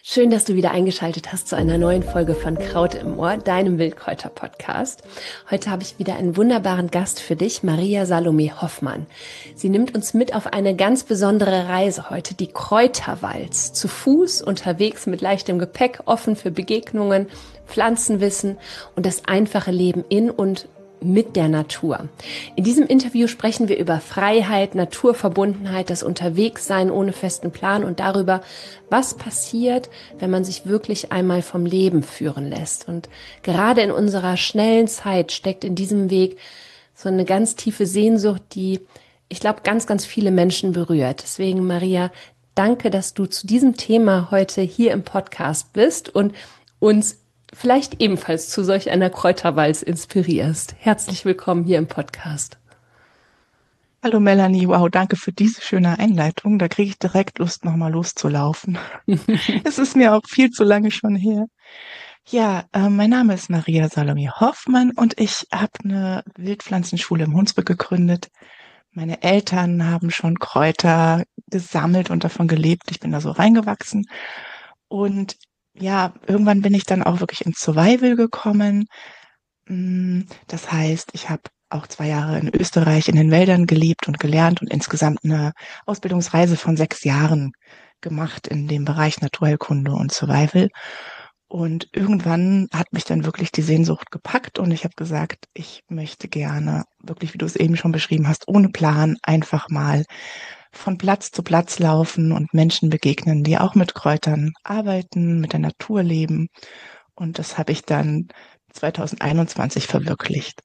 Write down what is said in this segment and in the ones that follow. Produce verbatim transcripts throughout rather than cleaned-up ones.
Schön, dass du wieder eingeschaltet hast zu einer neuen Folge von Kraut im Ohr, deinem Wildkräuter-Podcast. Heute habe ich wieder einen wunderbaren Gast für dich, Maria Salome Hoffmann. Sie nimmt uns mit auf eine ganz besondere Reise heute, die Kräuterwalz. Zu Fuß, unterwegs mit leichtem Gepäck, offen für Begegnungen, Pflanzenwissen und das einfache Leben in und mit der Natur. In diesem Interview sprechen wir über Freiheit, Naturverbundenheit, das Unterwegssein ohne festen Plan und darüber, was passiert, wenn man sich wirklich einmal vom Leben führen lässt. Und gerade in unserer schnellen Zeit steckt in diesem Weg so eine ganz tiefe Sehnsucht, die, ich glaube, ganz, ganz viele Menschen berührt. Deswegen, Maria, danke, dass du zu diesem Thema heute hier im Podcast bist und uns vielleicht ebenfalls zu solch einer Kräuterwalz inspirierst. Herzlich willkommen hier im Podcast. Hallo Melanie, wow, danke für diese schöne Einleitung. Da kriege ich direkt Lust, nochmal loszulaufen. Es ist mir auch viel zu lange schon her. Ja, äh, mein Name ist Maria Salome Hoffmann und ich habe eine Wildpflanzenschule im Hunsrück gegründet. Meine Eltern haben schon Kräuter gesammelt und davon gelebt. Ich bin da so reingewachsen. Und ja, irgendwann bin ich dann auch wirklich ins Survival gekommen. Das heißt, ich habe auch zwei Jahre in Österreich in den Wäldern gelebt und gelernt und insgesamt eine Ausbildungsreise von sechs Jahren gemacht in dem Bereich Naturheilkunde und Survival. Und irgendwann hat mich dann wirklich die Sehnsucht gepackt und ich habe gesagt, ich möchte gerne, wirklich wie du es eben schon beschrieben hast, ohne Plan einfach mal von Platz zu Platz laufen und Menschen begegnen, die auch mit Kräutern arbeiten, mit der Natur leben. Und das habe ich dann zwanzig einundzwanzig verwirklicht.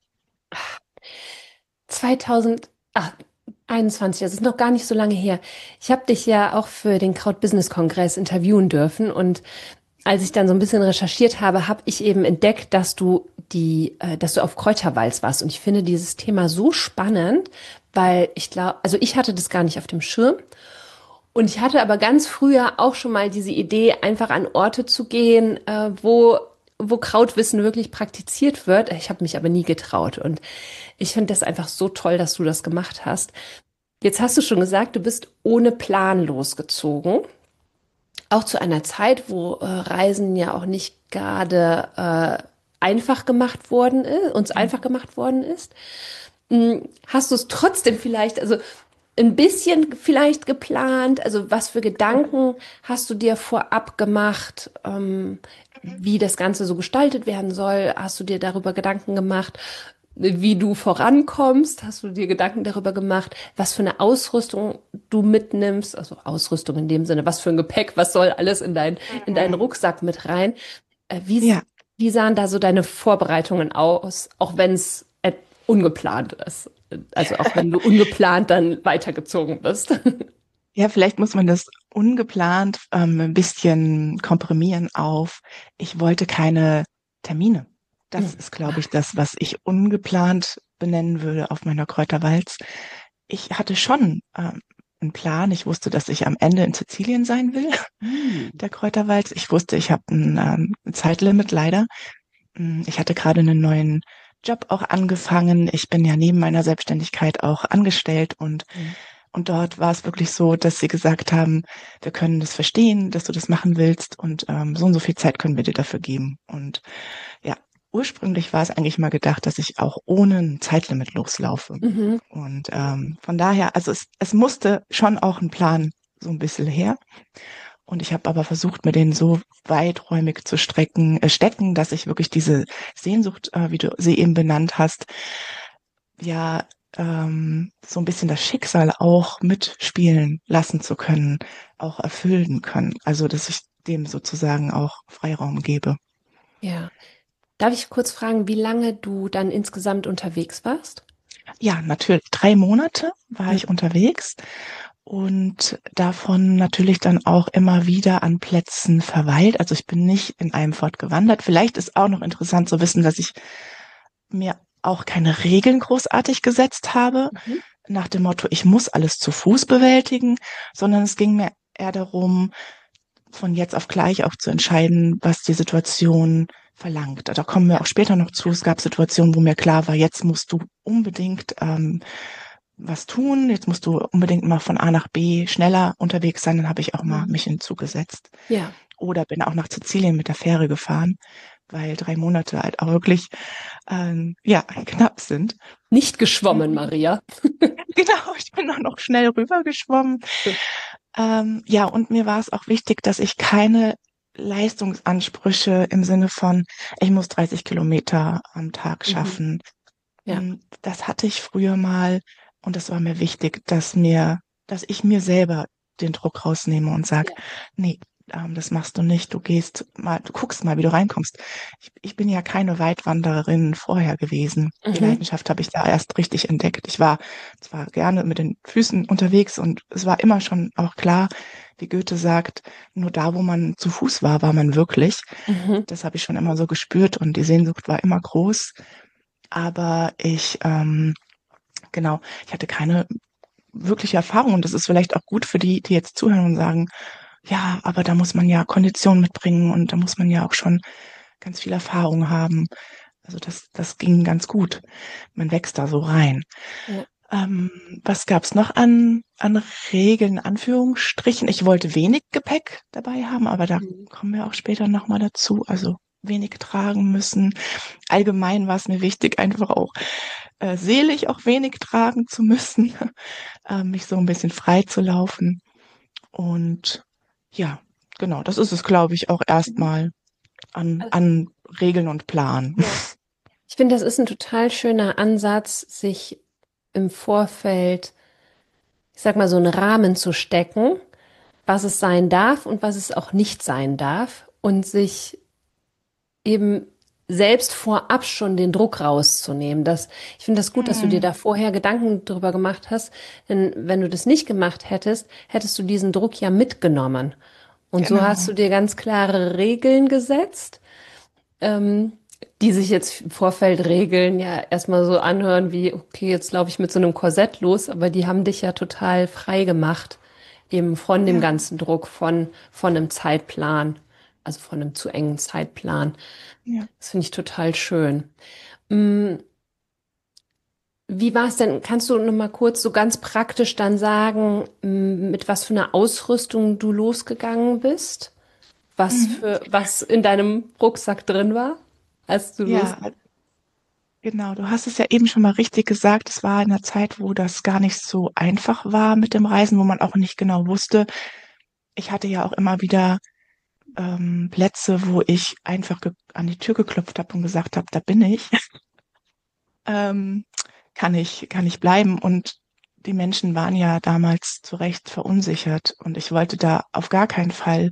zwanzig einundzwanzig, das ist noch gar nicht so lange her. Ich habe dich ja auch für den Kraut-Business-Kongress interviewen dürfen und als ich dann so ein bisschen recherchiert habe, habe ich eben entdeckt, dass du die, äh, dass du auf Kräuterwalz warst. Und ich finde dieses Thema so spannend, weil ich glaube, also ich hatte das gar nicht auf dem Schirm. Und ich hatte aber ganz früher auch schon mal diese Idee, einfach an Orte zu gehen, äh, wo wo Krautwissen wirklich praktiziert wird. Ich habe mich aber nie getraut. Und ich finde das einfach so toll, dass du das gemacht hast. Jetzt hast du schon gesagt, du bist ohne Plan losgezogen. Auch zu einer Zeit, wo äh, Reisen ja auch nicht gerade äh, einfach gemacht worden ist, uns einfach gemacht worden ist. Hm, hast du es trotzdem vielleicht, also ein bisschen vielleicht geplant? Also was für Gedanken hast du dir vorab gemacht, ähm, wie das Ganze so gestaltet werden soll? Hast du dir darüber Gedanken gemacht, wie du vorankommst? Hast du dir Gedanken darüber gemacht, was für eine Ausrüstung du mitnimmst? Also Ausrüstung in dem Sinne, was für ein Gepäck, was soll alles in dein, in deinen Rucksack mit rein? Äh, wie, Ja, wie sahen da so deine Vorbereitungen aus, auch wenn es äh, ungeplant ist? Also auch wenn du ungeplant dann weitergezogen bist. ja, vielleicht muss man das ungeplant ähm, ein bisschen komprimieren auf, ich wollte keine Termine. Das ist, glaube ich, das, was ich ungeplant benennen würde auf meiner Kräuterwalz. Ich hatte schon ähm, einen Plan. Ich wusste, dass ich am Ende in Sizilien sein will, Hm. der Kräuterwalz. Ich wusste, ich habe ein, ähm, ein Zeitlimit leider. Mm, Ich hatte gerade einen neuen Job auch angefangen. Ich bin ja neben meiner Selbstständigkeit auch angestellt und Mhm. und dort war es wirklich so, dass sie gesagt haben, wir können das verstehen, dass du das machen willst und ähm, so und so viel Zeit können wir dir dafür geben. Und ja, ursprünglich war es eigentlich mal gedacht, dass ich auch ohne ein Zeitlimit loslaufe. Mhm. Und ähm, von daher, also es, es musste schon auch ein Plan so ein bisschen her. Und ich habe aber versucht, mir den so weiträumig zu strecken, äh, stecken, dass ich wirklich diese Sehnsucht, äh, wie du sie eben benannt hast, ja, ähm, so ein bisschen das Schicksal auch mitspielen lassen zu können, auch erfüllen können. Also, dass ich dem sozusagen auch Freiraum gebe. Ja. Darf ich kurz fragen, wie lange du dann insgesamt unterwegs warst? Ja, natürlich. Drei Monate war Mhm. ich unterwegs und davon natürlich dann auch immer wieder an Plätzen verweilt. Also ich bin nicht in einem Fort gewandert. Vielleicht ist auch noch interessant zu wissen, dass ich mir auch keine Regeln großartig gesetzt habe, Mhm. nach dem Motto, ich muss alles zu Fuß bewältigen, sondern es ging mir eher darum, von jetzt auf gleich auch zu entscheiden, was die Situation verlangt. Da kommen wir Ja. auch später noch zu. Es gab Situationen, wo mir klar war, jetzt musst du unbedingt ähm, was tun, jetzt musst du unbedingt mal von A nach B schneller unterwegs sein. Dann habe ich auch mal Mhm. mich hinzugesetzt. Ja. Oder bin auch nach Sizilien mit der Fähre gefahren, weil drei Monate halt auch wirklich ähm, ja, knapp sind. Nicht geschwommen, Mhm. Maria. Genau, ich bin auch noch schnell rübergeschwommen. Ähm, ja, und mir war es auch wichtig, dass ich keine Leistungsansprüche im Sinne von, ich muss dreißig Kilometer am Tag Mhm. schaffen. Ja, Mm, Das hatte ich früher mal und das war mir wichtig, dass mir, dass ich mir selber den Druck rausnehme und sag, ja. nee, ähm, das machst du nicht. Du gehst mal, du guckst mal, wie du reinkommst. Ich, ich bin ja keine Weitwandererin vorher gewesen. Die Mhm. Leidenschaft habe ich da erst richtig entdeckt. Ich war zwar gerne mit den Füßen unterwegs und es war immer schon auch klar, wie Goethe sagt, nur da, wo man zu Fuß war, war man wirklich. Mhm. Das habe ich schon immer so gespürt und die Sehnsucht war immer groß. Aber ich, ähm, genau, ich hatte keine wirkliche Erfahrung und das ist vielleicht auch gut für die, die jetzt zuhören und sagen, ja, aber da muss man ja Kondition mitbringen und da muss man ja auch schon ganz viel Erfahrung haben. Also das, das ging ganz gut. Man wächst da so rein. Ja. Ähm, was gab's noch an, an Regeln, Anführungsstrichen? Ich wollte wenig Gepäck dabei haben, aber da Mhm. kommen wir auch später nochmal dazu. Also wenig tragen müssen. Allgemein war es mir wichtig, einfach auch äh, seelisch auch wenig tragen zu müssen, äh, mich so ein bisschen frei zu laufen. Und ja, genau, das ist es, glaube ich, auch Mhm. erstmal an, Also, an Regeln und Plan. ja. Ich finde, das ist ein total schöner Ansatz, sich im Vorfeld, ich sag mal, so einen Rahmen zu stecken, was es sein darf und was es auch nicht sein darf und sich eben selbst vorab schon den Druck rauszunehmen. Das, ich finde das gut, dass du dir Hm, da vorher Gedanken drüber gemacht hast, denn wenn du das nicht gemacht hättest, hättest du diesen Druck ja mitgenommen. Und so hast genau. du dir ganz klare Regeln gesetzt, ähm, die sich jetzt im Vorfeld Regeln ja erstmal so anhören wie, okay, jetzt laufe ich mit so einem Korsett los, aber die haben dich ja total frei gemacht, eben von dem Ja. ganzen Druck, von, von einem Zeitplan, also von einem zu engen Zeitplan. Ja. Das finde ich total schön. Mm, Wie war es denn? Kannst du noch mal kurz so ganz praktisch dann sagen, mm, mit was für einer Ausrüstung du losgegangen bist? Was Mhm. für, was in deinem Rucksack drin war, als du los? Ja, genau. Du hast es ja eben schon mal richtig gesagt. Es war in einer Zeit, wo das gar nicht so einfach war mit dem Reisen, wo man auch nicht genau wusste. Ich hatte ja auch immer wieder ähm, Plätze, wo ich einfach ge- an die Tür geklopft habe und gesagt habe, da bin ich. ähm, kann ich, kann ich bleiben? Und die Menschen waren ja damals zu Recht verunsichert und ich wollte da auf gar keinen Fall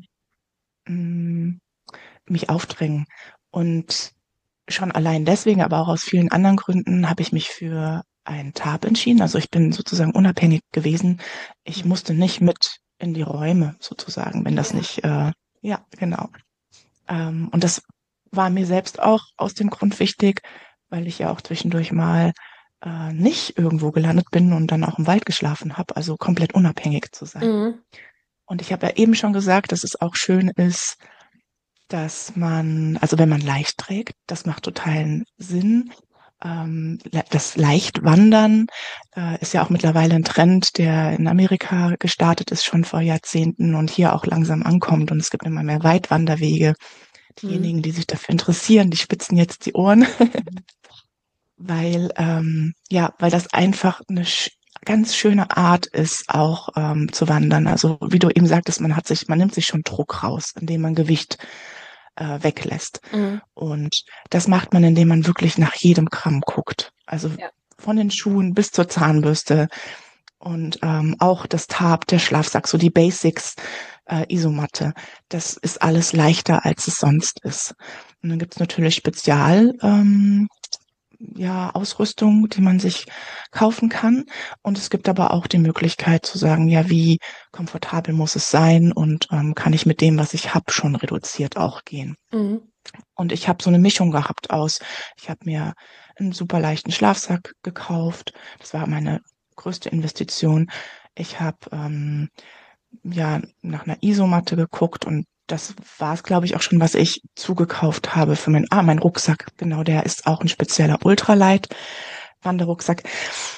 mh, mich aufdrängen. Und schon allein deswegen, aber auch aus vielen anderen Gründen, habe ich mich für ein Tab entschieden. Also ich bin sozusagen unabhängig gewesen. Ich musste nicht mit in die Räume sozusagen, wenn das Ja. nicht, äh, ja, genau. Ähm, und das war mir selbst auch aus dem Grund wichtig, weil ich ja auch zwischendurch mal äh, nicht irgendwo gelandet bin und dann auch im Wald geschlafen habe, also komplett unabhängig zu sein. Mhm. Und ich habe ja eben schon gesagt, dass es auch schön ist, dass man, also wenn man leicht trägt, das macht totalen Sinn. Ähm, le- das Leichtwandern äh, ist ja auch mittlerweile ein Trend, der in Amerika gestartet ist, schon vor Jahrzehnten und hier auch langsam ankommt. Und es gibt immer mehr Weitwanderwege. Mhm. Diejenigen, die sich dafür interessieren, die spitzen jetzt die Ohren, Mhm. weil ähm, ja, weil das einfach eine sch ganz schöne Art ist, auch ähm, zu wandern. Also wie du eben sagtest, man hat sich, man nimmt sich schon Druck raus, indem man Gewicht äh, weglässt. Mhm. Und das macht man, indem man wirklich nach jedem Gramm guckt. Also Ja. von den Schuhen bis zur Zahnbürste und ähm, auch das Tab, der Schlafsack, so die Basics, äh, Isomatte. Das ist alles leichter, als es sonst ist. Und dann gibt's natürlich Spezial, ähm, ja, Ausrüstung, die man sich kaufen kann. Und es gibt aber auch die Möglichkeit zu sagen, ja, wie komfortabel muss es sein und ähm, kann ich mit dem, was ich habe, schon reduziert auch gehen. Mhm. Und ich habe so eine Mischung gehabt aus, ich habe mir einen super leichten Schlafsack gekauft. Das war meine größte Investition. Ich habe ähm, ja nach einer Isomatte geguckt und das war es, glaube ich, auch schon, was ich zugekauft habe für mein, ah, mein Rucksack. Genau, der ist auch ein spezieller Ultralight Wanderrucksack.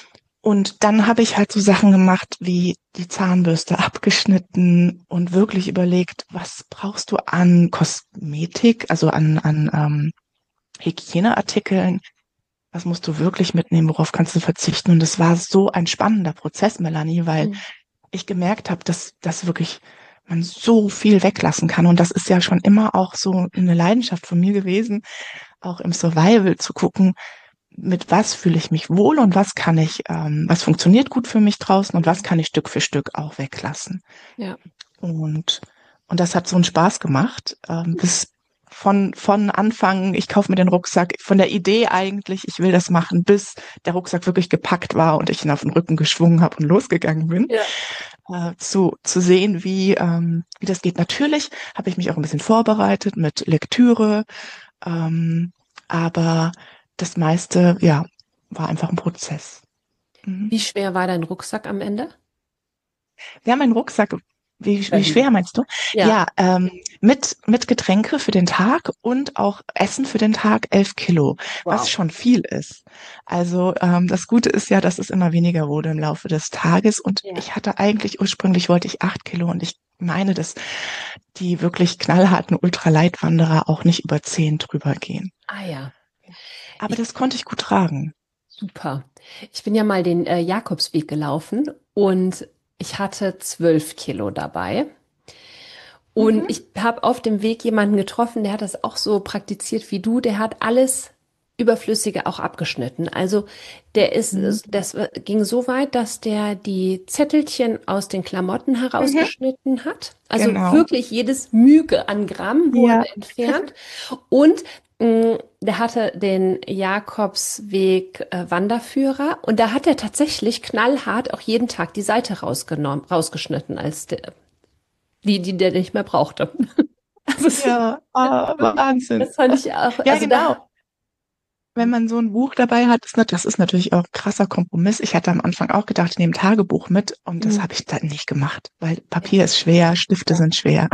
Und dann habe ich halt so Sachen gemacht wie die Zahnbürste abgeschnitten und wirklich überlegt, was brauchst du an Kosmetik, also an, an ähm, Hygieneartikeln, was musst du wirklich mitnehmen, worauf kannst du verzichten? Und es war so ein spannender Prozess, Melanie, weil Mhm. ich gemerkt habe, dass dass wirklich man so viel weglassen kann. Und das ist ja schon immer auch so eine Leidenschaft von mir gewesen, auch im Survival zu gucken, mit was fühle ich mich wohl und was kann ich, ähm, was funktioniert gut für mich draußen und was kann ich Stück für Stück auch weglassen. Ja. Und, und das hat so einen Spaß gemacht, ähm, bis von, von Anfang, ich kaufe mir den Rucksack, von der Idee eigentlich, ich will das machen, bis der Rucksack wirklich gepackt war und ich ihn auf den Rücken geschwungen habe und losgegangen bin, Ja. äh, zu, zu sehen, wie, ähm, wie das geht. Natürlich habe ich mich auch ein bisschen vorbereitet mit Lektüre, ähm, aber das meiste, ja, war einfach ein Prozess. Mhm. Wie schwer war dein Rucksack am Ende? Wir haben einen Rucksack. Wie, wie Dahin. schwer meinst du? Ja. Ja, ähm, mit, mit Getränke für den Tag und auch Essen für den Tag elf Kilo, was Wow. schon viel ist. Also ähm, das Gute ist ja, dass es immer weniger wurde im Laufe des Tages. Und Ja. ich hatte eigentlich, ursprünglich wollte ich acht Kilo und ich meine, dass die wirklich knallharten Ultraleitwanderer auch nicht über zehn drüber gehen. Ah ja. Aber Ich, das konnte ich gut tragen. super. Ich bin ja mal den äh, Jakobsweg gelaufen und ich hatte zwölf Kilo dabei. Und Mhm. ich habe auf dem Weg jemanden getroffen, der hat das auch so praktiziert wie du. Der hat alles Überflüssige auch abgeschnitten. Also der ist, Mhm. das ging so weit, dass der die Zettelchen aus den Klamotten Mhm. herausgeschnitten hat. Also Genau. wirklich jedes Müge an Gramm wurde Ja. entfernt. Und mh, der hatte den Jakobsweg äh, Wanderführer und da hat er tatsächlich knallhart auch jeden Tag die Seite rausgenommen, rausgeschnitten, als der, die, die der nicht mehr brauchte. Also es ist Ja, ah, wirklich, Wahnsinn. das fand ich auch, Ja, also da, genau. Wenn man so ein Buch dabei hat, ist nat- das ist natürlich auch ein krasser Kompromiss. Ich hatte am Anfang auch gedacht, ich nehme ein Tagebuch mit und das hm, habe ich dann nicht gemacht, weil ja, Papier ist schwer, Stifte ja, sind schwer.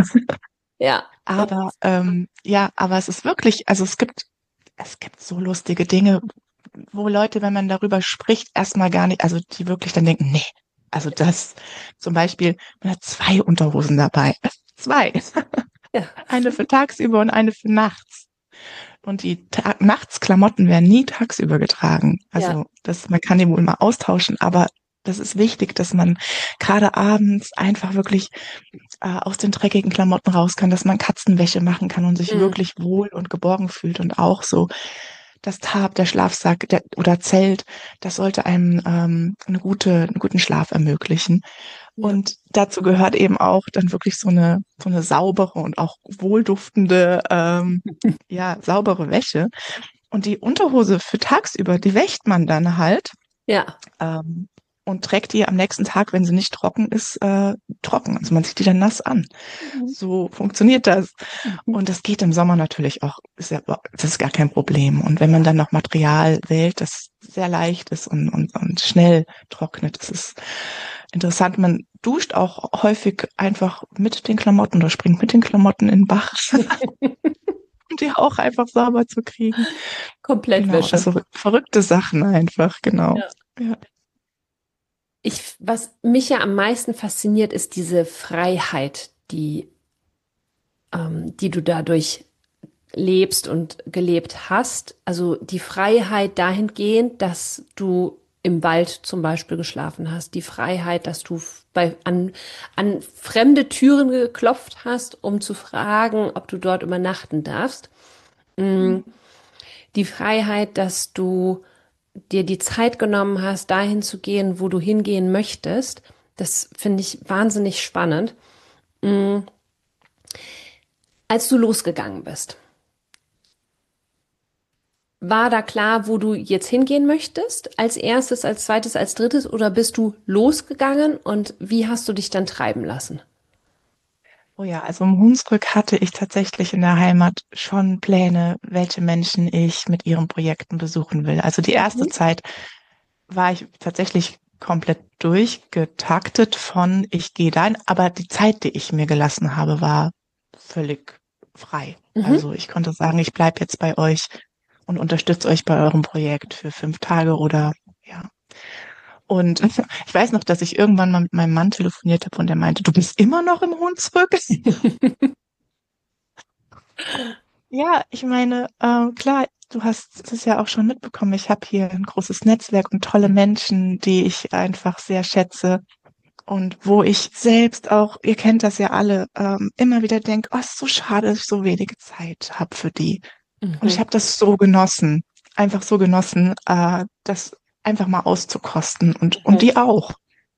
ja, das Aber ist, ähm, ja, aber es ist wirklich, also es gibt, es gibt so lustige Dinge, wo Leute, wenn man darüber spricht, erstmal gar nicht, also die wirklich dann denken, nee, also das zum Beispiel, man hat zwei Unterhosen dabei. Zwei. ja, Eine für tagsüber und eine für nachts. Und die Ta Nachtsklamotten werden nie tagsüber getragen. ja, Also das, man kann die wohl mal austauschen, aber das ist wichtig, dass man gerade abends einfach wirklich äh, aus den dreckigen Klamotten raus kann, dass man Katzenwäsche machen kann und sich hm, wirklich wohl und geborgen fühlt. Und auch so das Tarp, der Schlafsack der, oder Zelt, das sollte einem ähm, eine gute, einen guten Schlaf ermöglichen. ja, Und dazu gehört eben auch dann wirklich so eine, so eine saubere und auch wohlduftende, ähm, ja, saubere Wäsche. Und die Unterhose für tagsüber, die wäscht man dann halt ja, ähm, und trägt die am nächsten Tag, wenn sie nicht trocken ist, äh, trocken. Also man zieht die dann nass an. mhm, So funktioniert das. mhm, Und das geht im Sommer natürlich auch. Ist ja, das ist gar kein Problem. Und wenn man ja, dann noch Material wählt, das sehr leicht ist und, und, und schnell trocknet, das ist interessant. Man duscht auch häufig einfach mit den Klamotten oder springt mit den Klamotten in den Bach, um die auch einfach sauber zu kriegen. Genau, Komplettwäsche. also verrückte Sachen einfach, genau. Ja. Ja. Ich, was mich ja am meisten fasziniert, ist diese Freiheit, die, ähm, die du dadurch lebst und gelebt hast. Also die Freiheit dahingehend, dass du im Wald zum Beispiel geschlafen hast, die Freiheit, dass du bei, an, an fremde Türen geklopft hast, um zu fragen, ob du dort übernachten darfst. Mm, Die Freiheit, dass du dir die Zeit genommen hast, dahin zu gehen, wo du hingehen möchtest. Das finde ich wahnsinnig spannend. Mm, Als du losgegangen bist, war da klar, wo du jetzt hingehen möchtest? Als erstes, als zweites, als drittes? Oder bist du losgegangen und wie hast du dich dann treiben lassen? Oh ja, also im Hunsrück hatte ich tatsächlich in der Heimat schon Pläne, welche Menschen ich mit ihren Projekten besuchen will. Also die erste Mhm. Zeit war ich tatsächlich komplett durchgetaktet von ich gehe dahin, aber die Zeit, die ich mir gelassen habe, war völlig frei. Mhm. Also ich konnte sagen, ich bleibe jetzt bei euch und unterstütze euch bei eurem Projekt für fünf Tage oder ja. Und ich weiß noch, dass ich irgendwann mal mit meinem Mann telefoniert habe und der meinte, du bist immer noch im Hunsrück? Ja, ich meine, äh, klar, du hast es ja auch schon mitbekommen. Ich habe hier ein großes Netzwerk und tolle Menschen, die ich einfach sehr schätze. Und wo ich selbst auch, ihr kennt das ja alle, ähm, immer wieder denke, oh, ist so schade, dass ich so wenige Zeit habe für die. Und ich Mhm. habe das so genossen, einfach so genossen, äh, das einfach mal auszukosten und, und Mhm. die auch.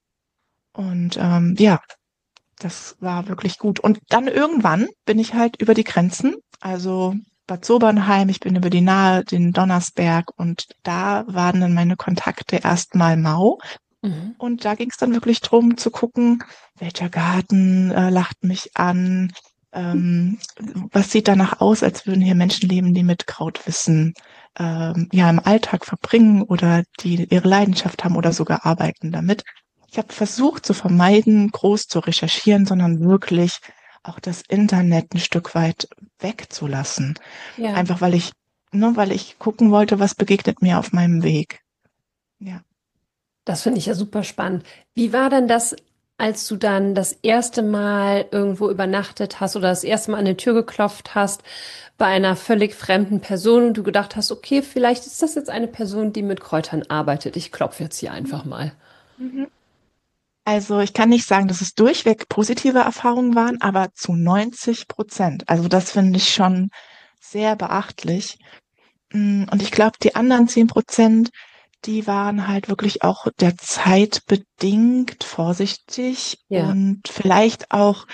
Und ähm, ja, das war wirklich gut. Und dann irgendwann bin ich halt über die Grenzen, also Bad Sobernheim, ich bin über die Nahe, den Donnersberg und da waren dann meine Kontakte erstmal mau. Mhm. Und da ging es dann wirklich drum zu gucken, welcher Garten äh, lacht mich an, ähm, was sieht danach aus, als würden hier Menschen leben, die mit Krautwissen ähm, ja im Alltag verbringen oder die ihre Leidenschaft haben oder sogar arbeiten damit. Ich habe versucht zu vermeiden, groß zu recherchieren, sondern wirklich auch das Internet ein Stück weit wegzulassen. Ja, Einfach weil ich, nur weil ich gucken wollte, was begegnet mir auf meinem Weg. Ja. das finde ich ja super spannend. Wie war denn das, als du dann das erste Mal irgendwo übernachtet hast oder das erste Mal an die Tür geklopft hast bei einer völlig fremden Person und du gedacht hast, okay, vielleicht ist das jetzt eine Person, die mit Kräutern arbeitet. Ich klopfe jetzt hier einfach mal. Mhm. Also ich kann nicht sagen, dass es durchweg positive Erfahrungen waren, aber zu neunzig Prozent. Also das finde ich schon sehr beachtlich. Mm, Und ich glaube, die anderen zehn Prozent, die waren halt wirklich auch der Zeit bedingt vorsichtig Ja, und vielleicht auch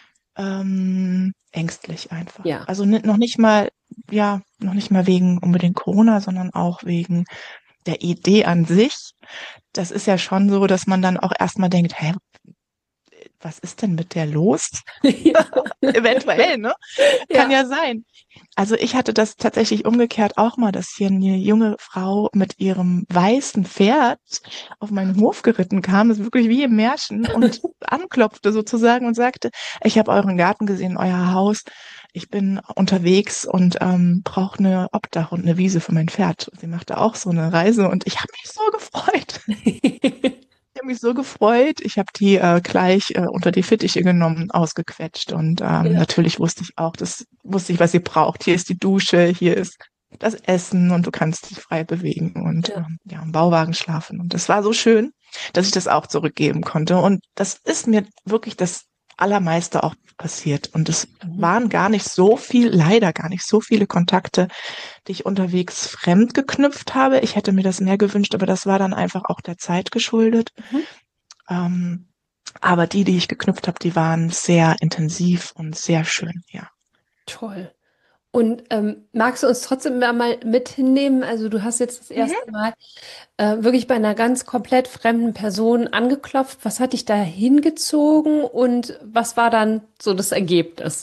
ähm, ängstlich einfach. ja. Also ni- noch nicht mal, ja, noch nicht mal wegen unbedingt Corona, sondern auch wegen der Idee an sich. Das ist ja schon so, dass man dann auch erstmal denkt, hä, was ist denn mit der los? Ja. Eventuell, ne? Kann Ja. ja sein. Also ich hatte das tatsächlich umgekehrt auch mal, dass hier eine junge Frau mit ihrem weißen Pferd auf meinen Hof geritten kam, das ist wirklich wie im Märchen, und anklopfte sozusagen und sagte, ich habe euren Garten gesehen, euer Haus. Ich bin unterwegs und ähm, brauche eine Obdach und eine Wiese für mein Pferd. Sie machte auch so eine Reise und ich habe mich so gefreut. Ich habe mich so gefreut. Ich habe die äh, gleich äh, unter die Fittiche genommen, ausgequetscht. Und ähm, Ja. natürlich wusste ich auch, das wusste ich, was sie braucht. Hier ist die Dusche, hier ist das Essen und du kannst dich frei bewegen und Ja. ähm, ja, im Bauwagen schlafen. Und das war so schön, dass ich das auch zurückgeben konnte. Und das ist mir wirklich das Allermeiste auch passiert. Und es Mhm. waren gar nicht so viel, leider gar nicht so viele Kontakte, die ich unterwegs fremd geknüpft habe. Ich hätte mir das mehr gewünscht, aber das war dann einfach auch der Zeit geschuldet. Mhm. Ähm, aber die, die ich geknüpft habe, die waren sehr intensiv und sehr schön, ja. Toll. Und ähm, magst du uns trotzdem mal mal mit hinnehmen? Also du hast jetzt das Mhm. erste Mal äh, wirklich bei einer ganz komplett fremden Person angeklopft. Was hat dich da hingezogen und was war dann so das Ergebnis?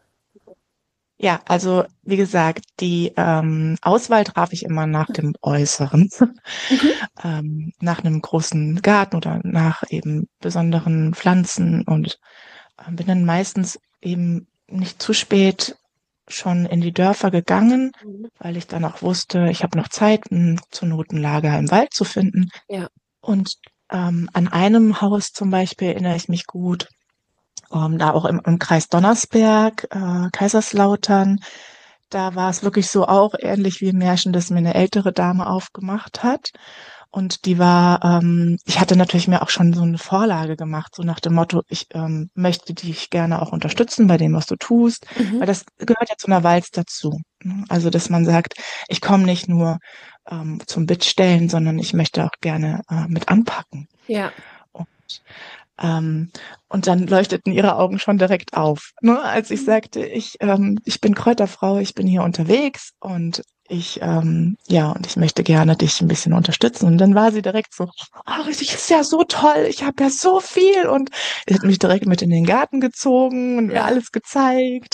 Ja, also wie gesagt, die ähm, Auswahl traf ich immer nach dem Äußeren, Mhm. ähm, nach einem großen Garten oder nach eben besonderen Pflanzen und äh, bin dann meistens eben nicht zu spät schon in die Dörfer gegangen, Mhm. weil ich dann auch wusste, ich habe noch Zeit, ein, zur Not ein Lager im Wald zu finden. Ja. Und ähm, an einem Haus zum Beispiel erinnere ich mich gut, ähm, da auch im, im Kreis Donnersberg, äh, Kaiserslautern. Da war es wirklich so auch ähnlich wie im Märchen, dass mir eine ältere Dame aufgemacht hat. Und die war, ähm, ich hatte natürlich mir auch schon so eine Vorlage gemacht, so nach dem Motto, ich ähm, möchte dich gerne auch unterstützen bei dem, was du tust, weil Mhm. das gehört ja zu einer Walz dazu. Ne? Also, dass man sagt, ich komme nicht nur ähm, zum Bittstellen, sondern ich möchte auch gerne äh, mit anpacken. Ja. Und ähm, und dann leuchteten ihre Augen schon direkt auf, ne? Als ich sagte, ich, ähm, ich bin Kräuterfrau, ich bin hier unterwegs und ich, ähm, ja, und ich möchte gerne dich ein bisschen unterstützen. Und dann war sie direkt so, ach, das ist ja so toll, ich habe ja so viel. Und sie hat mich direkt mit in den Garten gezogen und mir Ja. alles gezeigt.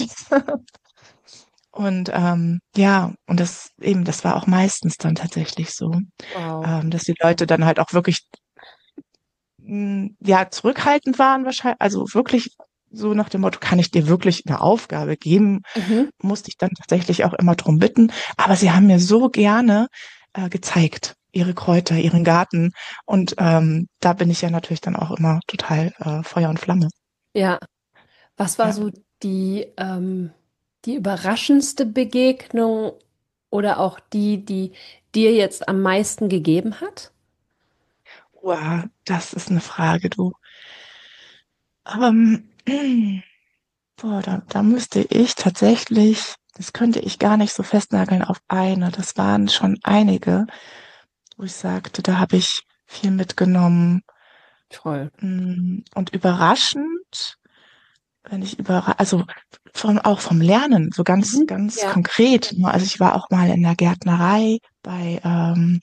Und ähm, ja, und das eben, das war auch meistens dann tatsächlich so, Wow. ähm, dass die Leute dann halt auch wirklich mh, ja, zurückhaltend waren wahrscheinlich, also wirklich so nach dem Motto, kann ich dir wirklich eine Aufgabe geben, Mhm. musste ich dann tatsächlich auch immer drum bitten. Aber sie haben mir so gerne äh, gezeigt, ihre Kräuter, ihren Garten. Und ähm, da bin ich ja natürlich dann auch immer total äh, Feuer und Flamme. Ja. Was war Ja. so die, ähm, die überraschendste Begegnung oder auch die, die dir jetzt am meisten gegeben hat? Wow, das ist eine Frage, du. Ähm, boah, da, da müsste ich tatsächlich, das könnte ich gar nicht so festnageln auf eine. Das waren schon einige, wo ich sagte, da habe ich viel mitgenommen. Toll. Mm, Und überraschend, wenn ich überra also vom, auch vom Lernen, so ganz, Mhm. ganz Ja, konkret. Ne? Also ich war auch mal in der Gärtnerei bei ähm,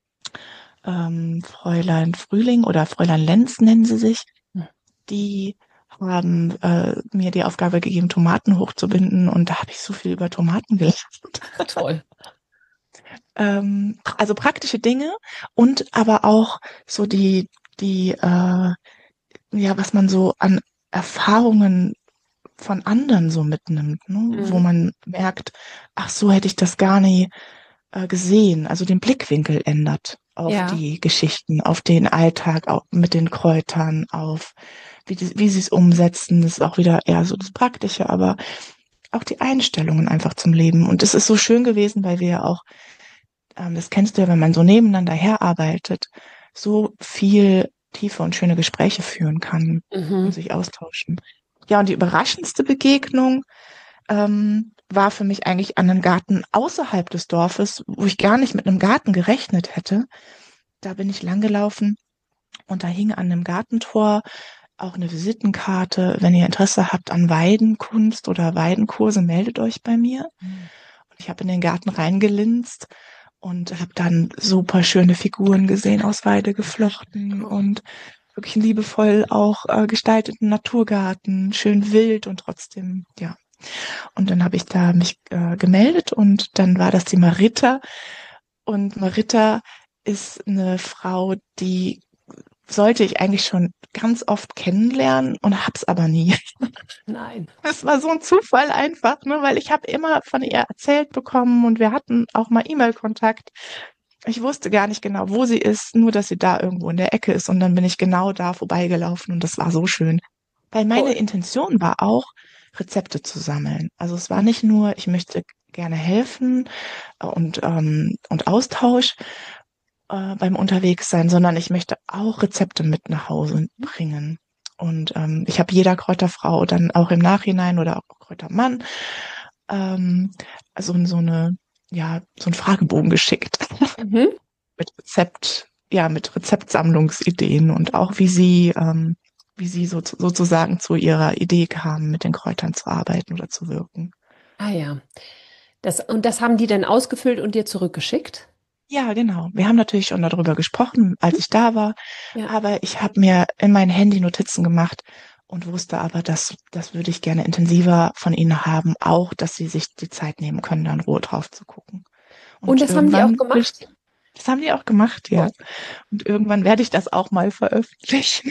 ähm, Fräulein Frühling oder Fräulein Lenz nennen sie sich. Die haben äh, mir die Aufgabe gegeben, Tomaten hochzubinden und da habe ich so viel über Tomaten gelernt. toll. Ähm, also praktische Dinge und aber auch so die, die, äh, ja, was man so an Erfahrungen von anderen so mitnimmt, ne? Wo Mhm. man merkt, ach, so hätte ich das gar nie äh, gesehen. Also den Blickwinkel ändert auf Ja, die Geschichten, auf den Alltag, auch mit den Kräutern, auf wie, die, wie sie es umsetzen. Das ist auch wieder eher so das Praktische, aber auch die Einstellungen einfach zum Leben. Und es ist so schön gewesen, weil wir ja auch, ähm, das kennst du ja, wenn man so nebeneinander herarbeitet, so viel tiefe und schöne Gespräche führen kann und mhm. sich austauschen. Ja, und die überraschendste Begegnung ähm, war für mich eigentlich an einem Garten außerhalb des Dorfes, wo ich gar nicht mit einem Garten gerechnet hätte. Da bin ich langgelaufen und da hing an einem Gartentor auch eine Visitenkarte. Wenn ihr Interesse habt an Weidenkunst oder Weidenkurse, meldet euch bei mir. Und ich habe in den Garten reingelinst und habe dann super schöne Figuren gesehen aus Weide geflochten und wirklich einen liebevoll auch äh, gestalteten Naturgarten, schön wild und trotzdem, ja. Und dann habe ich da mich äh, gemeldet und dann war das die Marita. Und Marita ist eine Frau, die sollte ich eigentlich schon ganz oft kennenlernen und hab's aber nie. Nein. Es war so ein Zufall einfach, ne, weil ich habe immer von ihr erzählt bekommen und wir hatten auch mal E-Mail-Kontakt. Ich wusste gar nicht genau, wo sie ist, nur dass sie da irgendwo in der Ecke ist und dann bin ich genau da vorbeigelaufen und das war so schön. Weil meine Toll. Intention war auch, Rezepte zu sammeln. Also es war Mhm. nicht nur, ich möchte gerne helfen und, ähm, und Austausch äh, beim Unterwegssein, sondern ich möchte auch Rezepte mit nach Hause bringen. Und ähm, ich habe jeder Kräuterfrau dann auch im Nachhinein oder auch Kräutermann ähm, so, so eine, ja, so einen Fragebogen geschickt Mhm. mit Rezept, ja, mit Rezeptsammlungsideen und auch wie sie, ähm, wie sie so, sozusagen zu ihrer Idee kamen, mit den Kräutern zu arbeiten oder zu wirken. Ah ja. Das, und das haben die dann ausgefüllt und dir zurückgeschickt? Ja, genau. Wir haben natürlich schon darüber gesprochen, als ich da war, Ja. aber ich habe mir in mein Handy Notizen gemacht und wusste aber, dass das würde ich gerne intensiver von ihnen haben, auch, dass sie sich die Zeit nehmen können, da in Ruhe drauf zu gucken. Und Und das haben die auch irgendwann, will ich- gemacht? das haben die auch gemacht, Toll. ja. Und irgendwann werde ich das auch mal veröffentlichen.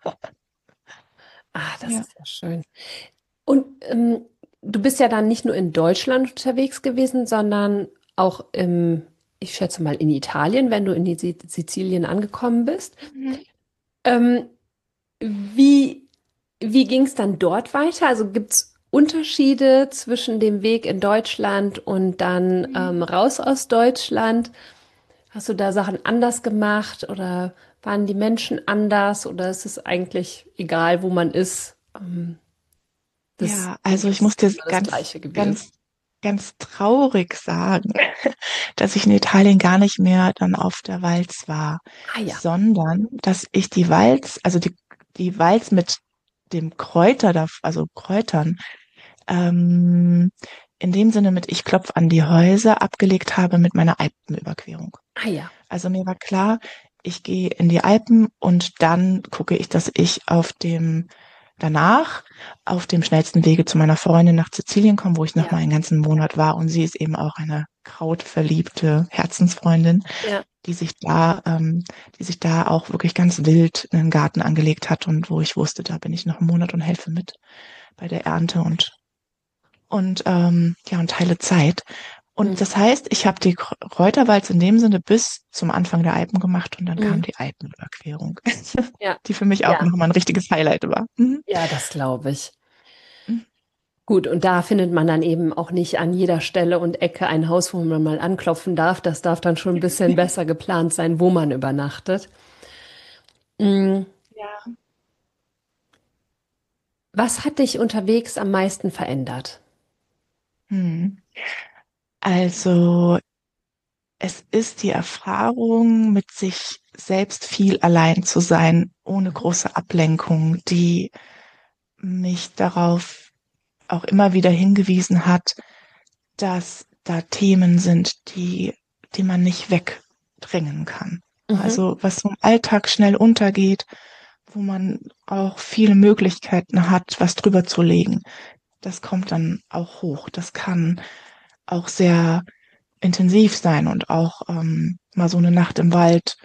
Ah, das Ja. ist ja schön. Und ähm, du bist ja dann nicht nur in Deutschland unterwegs gewesen, sondern auch im, ich schätze mal, in Italien, wenn du in die Si- Sizilien angekommen bist. Mhm. Ähm, wie wie ging es dann dort weiter? Also gibt es Unterschiede zwischen dem Weg in Deutschland und dann ähm, raus aus Deutschland? Hast du da Sachen anders gemacht oder waren die Menschen anders oder ist es eigentlich egal, wo man ist? Ähm, das Ja, Weg also ich muss ist dir immer das ganz, Gleiche gewesen. ganz, ganz traurig sagen, dass ich in Italien gar nicht mehr dann auf der Walz war, Ah ja, sondern dass ich die Walz, also die, die Walz mit dem Kräuter, da, also Kräutern, ähm, in dem Sinne mit Ich klopf an die Häuser abgelegt habe mit meiner Alpenüberquerung. ah ja, Also mir war klar, ich gehe in die Alpen und dann gucke ich, dass ich auf dem danach auf dem schnellsten Wege zu meiner Freundin nach Sizilien komme, wo ich noch ja, mal einen ganzen Monat war. Und sie ist eben auch eine krautverliebte Herzensfreundin, ja. die sich da, ähm, die sich da auch wirklich ganz wild einen Garten angelegt hat und wo ich wusste, da bin ich noch einen Monat und helfe mit bei der Ernte und und ähm, ja und teile Zeit. Und das heißt, ich habe die Kräuterwalz in dem Sinne bis zum Anfang der Alpen gemacht und dann Mhm. kam die Alpenüberquerung, Ja. die für mich auch Ja. nochmal ein richtiges Highlight war. Mhm. Ja, das glaube ich. Mhm. Gut, und da findet man dann eben auch nicht an jeder Stelle und Ecke ein Haus, wo man mal anklopfen darf. Das darf dann schon ein bisschen besser geplant sein, wo man übernachtet. Mm, Ja. Was hat dich unterwegs am meisten verändert? Hm. Also es ist die Erfahrung, mit sich selbst viel allein zu sein, ohne große Ablenkung, die mich darauf auch immer wieder hingewiesen hat, dass da Themen sind, die, die man nicht wegdrängen kann. Mhm. Also was so im Alltag schnell untergeht, wo man auch viele Möglichkeiten hat, was drüber zu legen. Das kommt dann auch hoch. Das kann auch sehr intensiv sein und auch ähm, mal so eine Nacht im Wald,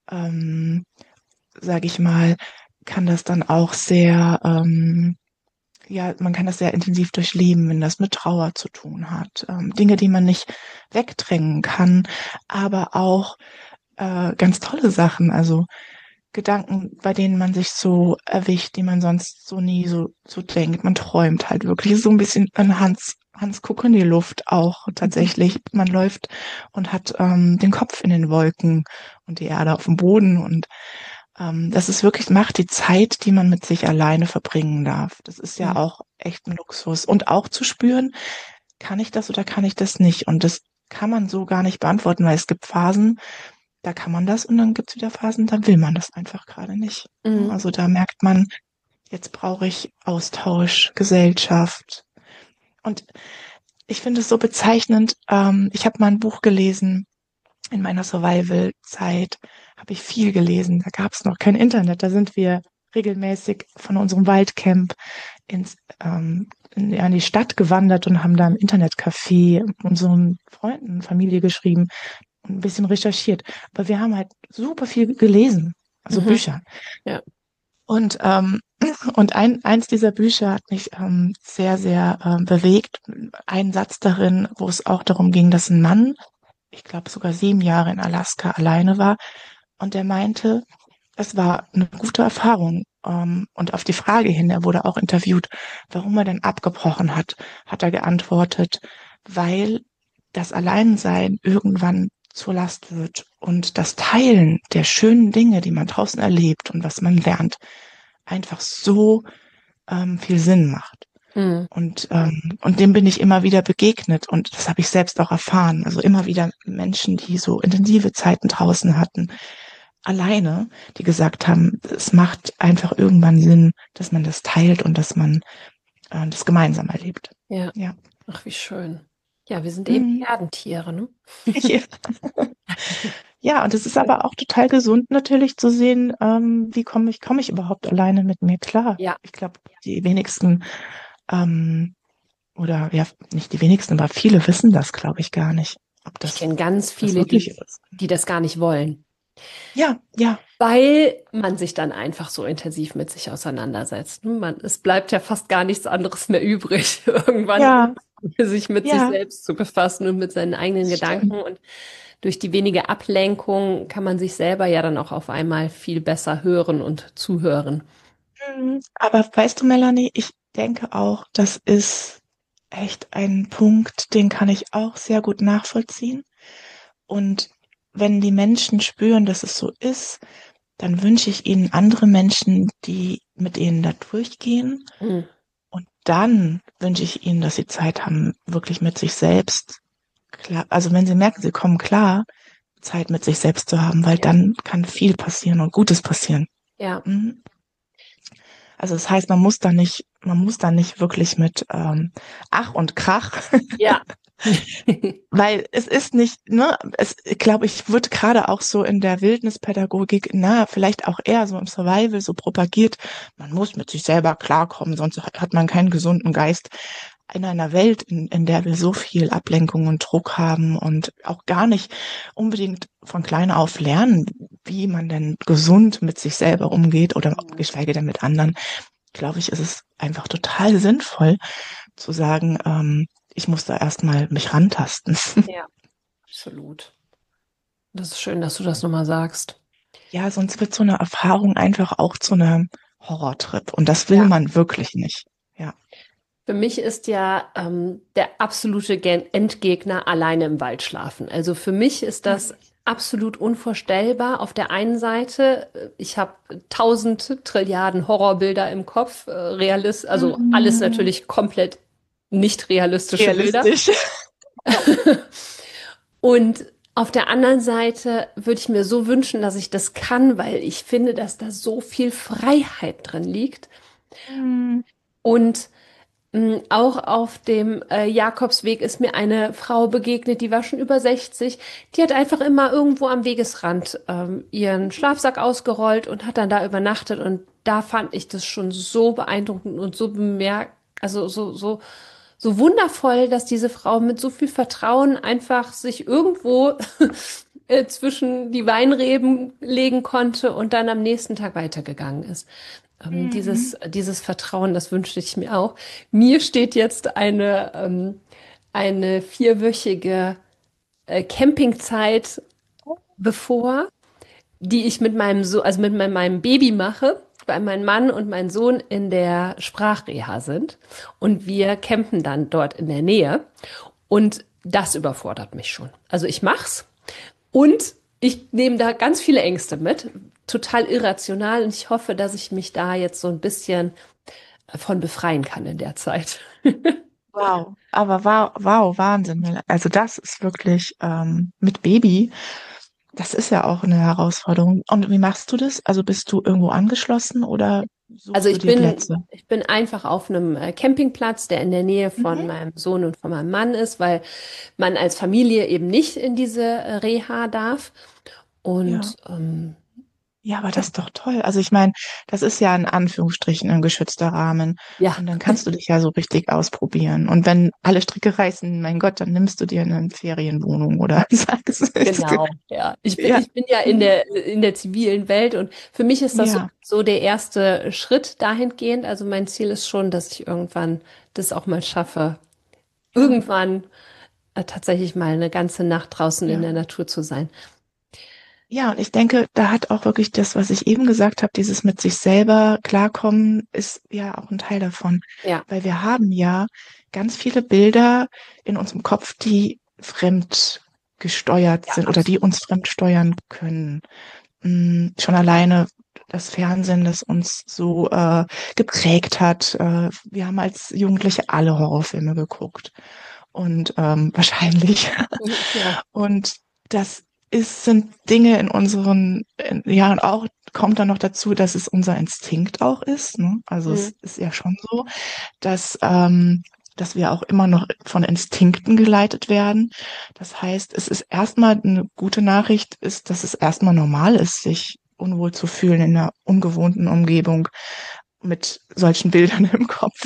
ähm, sage ich mal, kann das dann auch sehr, ähm, ja, man kann das sehr intensiv durchleben, wenn das mit Trauer zu tun hat. Ähm, Dinge, die man nicht wegdrängen kann, aber auch äh, ganz tolle Sachen, also Gedanken, bei denen man sich so erwischt, die man sonst so nie so, so denkt. Man träumt halt wirklich so ein bisschen an Hans, Hans Kuck in die Luft auch tatsächlich. Man läuft und hat ähm, den Kopf in den Wolken und die Erde auf dem Boden und ähm, das ist wirklich, macht die Zeit, die man mit sich alleine verbringen darf. Das ist ja Mhm. auch echt ein Luxus. Und auch zu spüren, kann ich das oder kann ich das nicht? Und das kann man so gar nicht beantworten, weil es gibt Phasen, da kann man das und dann gibt es wieder Phasen, da will man das einfach gerade nicht. Mhm. Also da merkt man, jetzt brauche ich Austausch, Gesellschaft. Und ich finde es so bezeichnend. Ähm, ich habe mal ein Buch gelesen in meiner Survival-Zeit, habe ich viel gelesen. Da gab es noch kein Internet. Da sind wir regelmäßig von unserem Waldcamp ins, ähm, in, ja, in die Stadt gewandert und haben da im Internetcafé unseren Freunden, Familie geschrieben und ein bisschen recherchiert. Aber wir haben halt super viel gelesen, also Mhm. Bücher. Ja. Und, ähm, und ein, eins dieser Bücher hat mich ähm, sehr, sehr ähm, bewegt. Ein Satz darin, wo es auch darum ging, dass ein Mann, ich glaube sogar sieben Jahre in Alaska alleine war. Und der meinte, es war eine gute Erfahrung. Ähm, und auf die Frage hin, er wurde auch interviewt, warum er denn abgebrochen hat, hat er geantwortet, weil das Alleinsein irgendwann zur Last wird und das Teilen der schönen Dinge, die man draußen erlebt und was man lernt, einfach so ähm, viel Sinn macht. Mhm. Und, ähm, und dem bin ich immer wieder begegnet und das habe ich selbst auch erfahren. Also immer wieder Menschen, die so intensive Zeiten draußen hatten, alleine, die gesagt haben, es macht einfach irgendwann Sinn, dass man das teilt und dass man äh, das gemeinsam erlebt. Ja. Ja. Ach, wie schön. Ja, wir sind eben Mhm. Herdentiere, ne? Ja. Ja, und es ist aber auch total gesund natürlich zu sehen, ähm, wie komme ich, komme ich überhaupt alleine mit mir klar. Ja. Ich glaube, die wenigsten, ähm, oder ja, nicht die wenigsten, aber viele wissen das, glaube ich, gar nicht, ob Ich das, kenne ganz ob das viele, wirklich die, ist. die das gar nicht wollen, Ja, ja, weil man sich dann einfach so intensiv mit sich auseinandersetzt. Ne? Man, es bleibt ja fast gar nichts anderes mehr übrig, irgendwann ja, sich mit sich ja, selbst zu befassen und mit seinen eigenen das Gedanken. stimmt. Und durch die wenige Ablenkung kann man sich selber ja dann auch auf einmal viel besser hören und zuhören. Mhm. Aber weißt du, Melanie, ich denke auch, das ist echt ein Punkt, den kann ich auch sehr gut nachvollziehen. Und wenn die Menschen spüren, dass es so ist, dann wünsche ich ihnen andere Menschen, die mit ihnen da durchgehen. Mhm. Und dann wünsche ich ihnen, dass sie Zeit haben, wirklich mit sich selbst klar, also wenn sie merken, sie kommen klar, Zeit mit sich selbst zu haben, weil Ja. dann kann viel passieren und Gutes passieren. Ja. Mhm. Also das heißt, man muss da nicht, man muss da nicht wirklich mit ähm, Ach und Krach, Ja. weil es ist nicht, ne, es, ich glaube, ich würde gerade auch so in der Wildnispädagogik, na, vielleicht auch eher so im Survival so propagiert, man muss mit sich selber klarkommen, sonst hat, hat man keinen gesunden Geist. In einer Welt, in, in der wir so viel Ablenkung und Druck haben und auch gar nicht unbedingt von klein auf lernen, wie man denn gesund mit sich selber umgeht oder geschweige denn mit anderen, glaube ich, ist es einfach total sinnvoll zu sagen, ähm, ich muss da erstmal mich rantasten. Ja, absolut. Das ist schön, dass du das nochmal sagst. Ja, sonst wird so eine Erfahrung einfach auch zu einem Horrortrip. Und das will Ja. man wirklich nicht. Ja. Für mich ist ja ähm, der absolute Gen Endgegner alleine im Wald schlafen. Also für mich ist das absolut unvorstellbar. Auf der einen Seite, äh, ich habe tausend Trilliarden Horrorbilder im Kopf, äh, realist, also alles Mhm. natürlich komplett nicht realistische Bilder. Realistisch. Und auf der anderen Seite würde ich mir so wünschen, dass ich das kann, weil ich finde, dass da so viel Freiheit drin liegt. Mhm. Und mh, auch auf dem äh, Jakobsweg ist mir eine Frau begegnet, die war schon über sechzig. Die hat einfach immer irgendwo am Wegesrand ähm, ihren Schlafsack ausgerollt und hat dann da übernachtet. Und da fand ich das schon so beeindruckend und so bemerkt, also so, so, so wundervoll, dass diese Frau mit so viel Vertrauen einfach sich irgendwo äh, zwischen die Weinreben legen konnte und dann am nächsten Tag weitergegangen ist. Ähm, Mhm. dieses, dieses Vertrauen, das wünschte ich mir auch. Mir steht jetzt eine, ähm, eine vierwöchige äh, Campingzeit bevor, die ich mit meinem so, also mit meinem meinem Baby mache, weil mein Mann und mein Sohn in der Sprachreha sind und wir campen dann dort in der Nähe und das überfordert mich schon. Also ich mach's und ich nehme da ganz viele Ängste mit, total irrational und ich hoffe, dass ich mich da jetzt so ein bisschen von befreien kann in der Zeit. Wow. Aber wow, wow, Wahnsinn. Mel- Also das ist wirklich ähm, mit Baby, das ist ja auch eine Herausforderung. Und wie machst du das? Also bist du irgendwo angeschlossen oder Also suchst du ich dir bin, Plätze? ich bin einfach auf einem äh, Campingplatz, der in der Nähe von Mhm. meinem Sohn und von meinem Mann ist, weil man als Familie eben nicht in diese äh, Reha darf. Ja. Und ähm, Ja, aber das ist doch toll. Also ich meine, das ist ja in Anführungsstrichen ein geschützter Rahmen. ja, Und dann kannst du dich ja so richtig ausprobieren. Und wenn alle Stricke reißen, mein Gott, dann nimmst du dir eine Ferienwohnung oder sagst es. genau. Ja, ich bin, Ja. ich bin ja in der, in der zivilen Welt und für mich ist das so, Ja. so der erste Schritt dahingehend. Also mein Ziel ist schon, dass ich irgendwann das auch mal schaffe, Ja. irgendwann äh, tatsächlich mal eine ganze Nacht draußen in Ja. der Natur zu sein. Ja, und ich denke, da hat auch wirklich das, was ich eben gesagt habe, dieses mit sich selber klarkommen, ist ja auch ein Teil davon. Ja, Weil wir haben ja ganz viele Bilder in unserem Kopf, die fremd gesteuert ja, sind oder die absolut. uns fremd steuern können. Mm, Schon alleine das Fernsehen, das uns so äh, geprägt hat. Äh, wir haben als Jugendliche alle Horrorfilme geguckt. Und ähm, wahrscheinlich. Ja. Und das ist, sind Dinge in unseren, in, ja, und auch kommt dann noch dazu, dass es unser Instinkt auch ist. Ne? Also Mhm. es ist ja schon so, dass, ähm, dass wir auch immer noch von Instinkten geleitet werden. Das heißt, es ist erstmal eine gute Nachricht, ist, dass es erstmal normal ist, sich unwohl zu fühlen in einer ungewohnten Umgebung mit solchen Bildern im Kopf.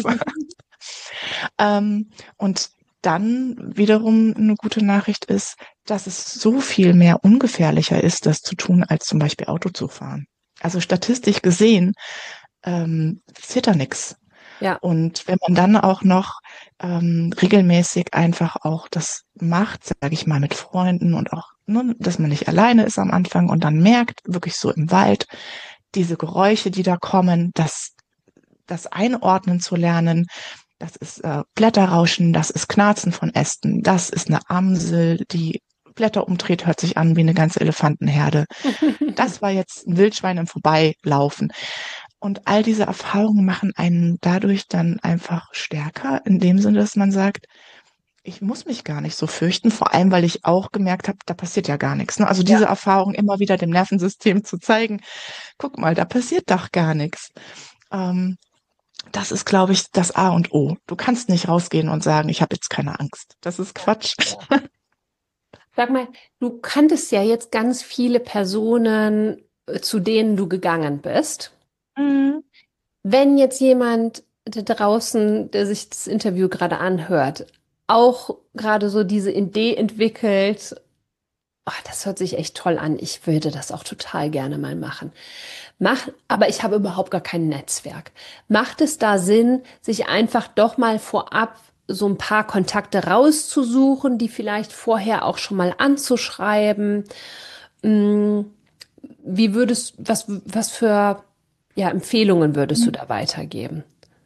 Ähm, und dann wiederum eine gute Nachricht ist, dass es so viel mehr ungefährlicher ist, das zu tun, als zum Beispiel Auto zu fahren. Also statistisch gesehen ähm, passiert da nichts. Ja. Und wenn man dann auch noch ähm, regelmäßig einfach auch das macht, sage ich mal, mit Freunden und auch, ne, dass man nicht alleine ist am Anfang und dann merkt, wirklich so im Wald, diese Geräusche, die da kommen, das, das einordnen zu lernen, das ist äh, Blätterrauschen, das ist Knarzen von Ästen, das ist eine Amsel, die Blätter umdreht, hört sich an wie eine ganze Elefantenherde. Das war jetzt ein Wildschwein im Vorbeilaufen. Und all diese Erfahrungen machen einen dadurch dann einfach stärker, in dem Sinne, dass man sagt, ich muss mich gar nicht so fürchten, vor allem, weil ich auch gemerkt habe, da passiert ja gar nichts. Ne? Also Ja. diese Erfahrung immer wieder dem Nervensystem zu zeigen, guck mal, da passiert doch gar nichts. Ähm, Das ist, glaube ich, das A und O. Du kannst nicht rausgehen und sagen, ich habe jetzt keine Angst. Das ist Ja. Quatsch. Ja. Sag mal, du kanntest ja jetzt ganz viele Personen, äh, zu denen du gegangen bist. Mhm. Wenn jetzt jemand da draußen, der sich das Interview gerade anhört, auch gerade so diese Idee entwickelt, ach, das hört sich echt toll an, ich würde das auch total gerne mal machen. Mach, aber ich habe überhaupt gar kein Netzwerk. Macht es da Sinn, sich einfach doch mal vorab so ein paar Kontakte rauszusuchen, die vielleicht vorher auch schon mal anzuschreiben. Mm, Wie würdest, was, was für, ja, Empfehlungen würdest du da weitergeben?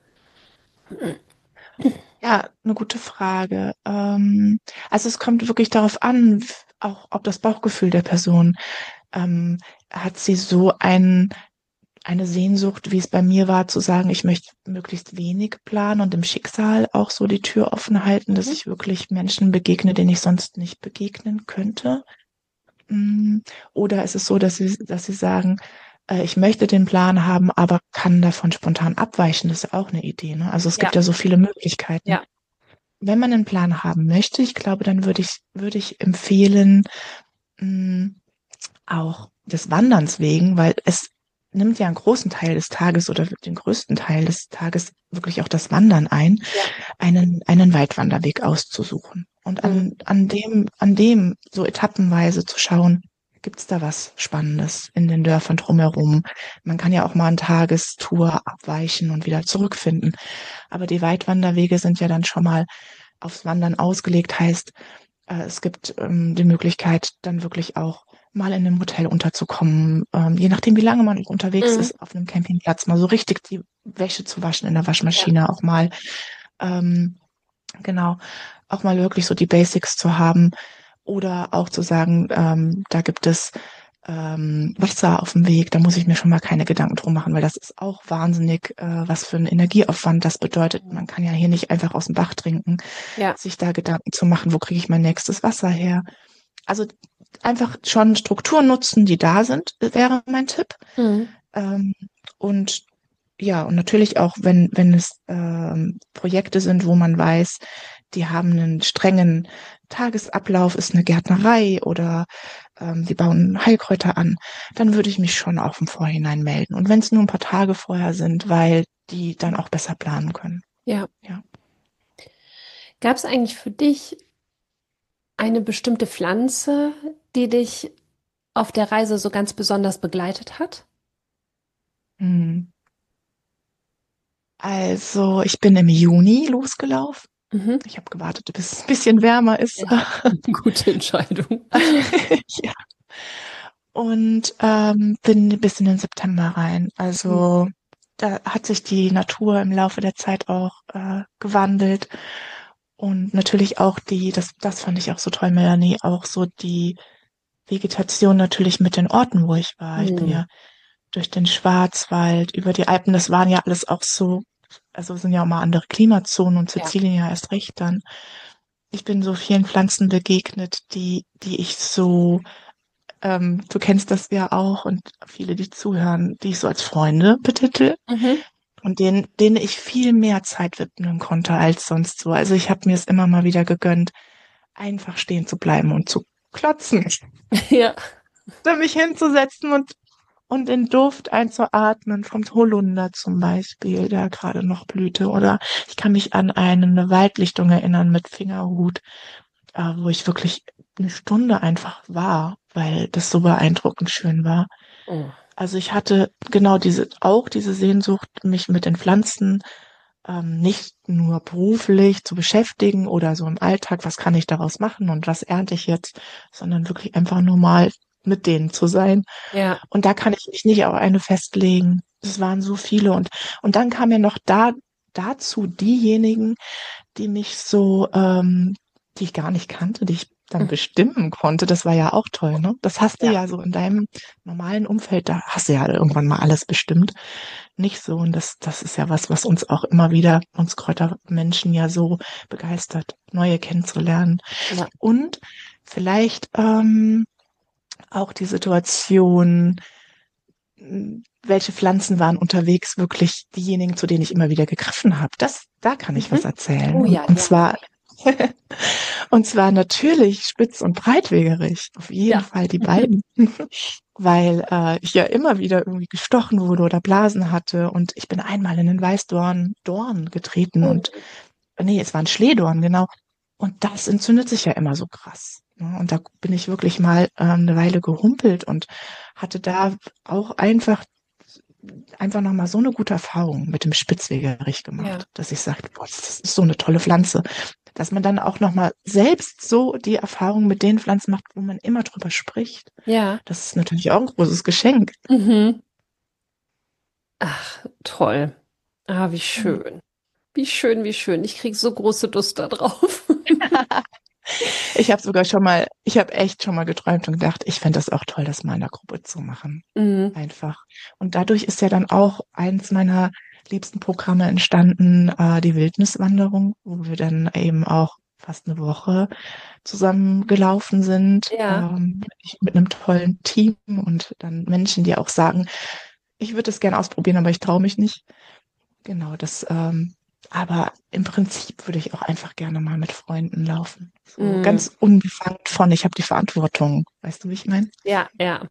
Ja, eine gute Frage. Ähm, also es kommt wirklich darauf an, auch ob das Bauchgefühl der Person, ähm, hat sie so ein, eine Sehnsucht, wie es bei mir war, zu sagen, ich möchte möglichst wenig planen und dem Schicksal auch so die Tür offen halten, dass Mhm. ich wirklich Menschen begegne, denen ich sonst nicht begegnen könnte. Mm, Oder ist es so, dass sie, dass sie sagen, äh, ich möchte den Plan haben, aber kann davon spontan abweichen? Das ist ja auch eine Idee, ne? Also es Ja, gibt ja so viele Möglichkeiten. ja. Wenn man einen Plan haben möchte, ich glaube, dann würde ich, würde ich empfehlen, mh, auch des Wanderns wegen, weil es nimmt ja einen großen Teil des Tages oder den größten Teil des Tages wirklich auch das Wandern ein, Ja. einen, einen Weitwanderweg auszusuchen und Mhm. an, an dem, an dem so etappenweise zu schauen, gibt's da was Spannendes in den Dörfern drumherum? Man kann ja auch mal eine Tagestour abweichen und wieder zurückfinden. Aber die Weitwanderwege sind ja dann schon mal aufs Wandern ausgelegt, heißt, äh, es gibt ähm, die Möglichkeit, dann wirklich auch mal in einem Hotel unterzukommen, ähm, je nachdem, wie lange man unterwegs Mhm. ist, auf einem Campingplatz mal so richtig die Wäsche zu waschen in der Ja. Waschmaschine, auch mal, ähm, genau, auch mal wirklich so die Basics zu haben oder auch zu sagen, ähm, da gibt es ähm, Wasser auf dem Weg, da muss ich mir schon mal keine Gedanken drum machen, weil das ist auch wahnsinnig, äh, was für ein Energieaufwand das bedeutet. Man kann ja hier nicht einfach aus dem Bach trinken, Ja. sich da Gedanken zu machen, wo kriege ich mein nächstes Wasser her. Also einfach schon Strukturen nutzen, die da sind, wäre mein Tipp. Mhm. Ähm, und ja, und natürlich auch, wenn, wenn es ähm, Projekte sind, wo man weiß, die haben einen strengen Tagesablauf, ist eine Gärtnerei oder ähm, die bauen Heilkräuter an, dann würde ich mich schon auch im Vorhinein melden. Und wenn es nur ein paar Tage vorher sind, weil die dann auch besser planen können. Ja. Ja. Gab es eigentlich für dich eine bestimmte Pflanze, die dich auf der Reise so ganz besonders begleitet hat? Hm. Also ich bin im Juni losgelaufen. Mhm. Ich habe gewartet, bis es ein bisschen wärmer ist. Ja. Gute Entscheidung. Ja. Und ähm, bin bis in den September rein. Mhm. Also da hat sich die Natur im Laufe der Zeit auch äh, gewandelt. Und natürlich auch die, das, das fand ich auch so toll, Melanie, auch so die Vegetation natürlich mit den Orten, wo ich war. Ich bin Mhm. ja durch den Schwarzwald, über die Alpen, das waren ja alles auch so, also sind ja auch mal andere Klimazonen und Ja. Sizilien ja erst recht dann. Ich bin so vielen Pflanzen begegnet, die, die ich so, ähm, du kennst das ja auch und viele, die zuhören, die ich so als Freunde betitel Mhm. und denen, denen ich viel mehr Zeit widmen konnte als sonst so. Also ich habe mir es immer mal wieder gegönnt, einfach stehen zu bleiben und zu klotzen, Ja. da mich hinzusetzen und und den Duft einzuatmen vom Holunder zum Beispiel, der gerade noch blühte. Oder ich kann mich an eine Waldlichtung erinnern mit Fingerhut, äh, wo ich wirklich eine Stunde einfach war, weil das so beeindruckend schön war. Oh. Also ich hatte genau diese, auch diese Sehnsucht, mich mit den Pflanzen ähm, nicht nur beruflich zu beschäftigen oder so im Alltag, was kann ich daraus machen und was ernte ich jetzt, sondern wirklich einfach nur mal mit denen zu sein. Ja. Und da kann ich mich nicht auf eine festlegen. Es waren so viele. Und, und dann kam ja noch da, dazu diejenigen, die mich so, ähm, die ich gar nicht kannte, die ich dann Mhm. bestimmen konnte. Das war ja auch toll, ne? Das hast du Ja. ja so in deinem normalen Umfeld, da hast du ja irgendwann mal alles bestimmt. Nicht so. Und das, das ist ja was, was uns auch immer wieder, uns Kräutermenschen ja so begeistert, neue kennenzulernen. Ja. Und vielleicht ähm, auch die Situation, m, welche Pflanzen waren unterwegs wirklich diejenigen, zu denen ich immer wieder gegriffen habe. Das, da kann ich was Mhm. erzählen. Oh Und, ja, und gerne. zwar, und zwar natürlich spitz- und breitwegerig. Auf jeden Ja. Fall die beiden. Weil äh, ich ja immer wieder irgendwie gestochen wurde oder Blasen hatte. Und ich bin einmal in den Weißdorn Dorn getreten und Oh. nee, es war ein Schlehdorn, genau. Und das entzündet sich ja immer so krass. Ne? Und da bin ich wirklich mal ähm, eine Weile gehumpelt und hatte da auch einfach einfach nochmal so eine gute Erfahrung mit dem Spitzwegerich Ja. gemacht, dass ich sagte, boah, das ist so eine tolle Pflanze, dass man dann auch nochmal selbst so die Erfahrung mit den Pflanzen macht, wo man immer drüber spricht. Ja. Das ist natürlich auch ein großes Geschenk. Mhm. Ach, toll. Ah, wie Mhm. schön. Wie schön, wie schön. Ich kriege so große Lust da drauf. Ich habe sogar schon mal, ich habe echt schon mal geträumt und gedacht, ich fände das auch toll, das mal in der Gruppe zu machen. Mhm. Einfach. Und dadurch ist ja dann auch eins meiner liebsten Programme entstanden, äh, die Wildniswanderung, wo wir dann eben auch fast eine Woche zusammen gelaufen sind, Ja. ähm, ich- mit einem tollen Team und dann Menschen, die auch sagen, ich würde es gerne ausprobieren, aber ich traue mich nicht. Genau, das, ähm, aber im Prinzip würde ich auch einfach gerne mal mit Freunden laufen. So Mhm. ganz unbefangen von, ich habe die Verantwortung. Weißt du, wie ich meine? Ja, ja.